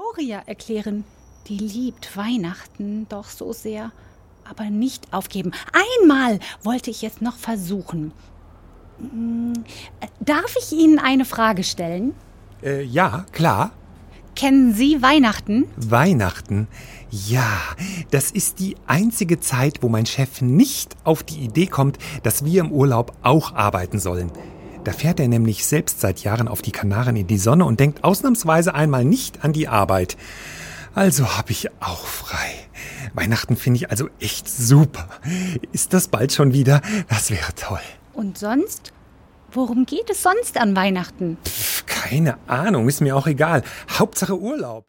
Gloria erklären. Die liebt Weihnachten doch so sehr. Aber nicht aufgeben. Einmal wollte ich es noch versuchen. Darf ich Ihnen eine Frage stellen? Ja, klar. Kennen Sie Weihnachten? Weihnachten? Ja, das ist die einzige Zeit, wo mein Chef nicht auf die Idee kommt, dass wir im Urlaub auch arbeiten sollen. Da fährt er nämlich selbst seit Jahren auf die Kanaren in die Sonne und denkt ausnahmsweise einmal nicht an die Arbeit. Also habe ich auch frei. Weihnachten finde ich also echt super. Ist das bald schon wieder? Das wäre toll. Und sonst? Worum geht es sonst an Weihnachten? Keine Ahnung, ist mir auch egal. Hauptsache Urlaub.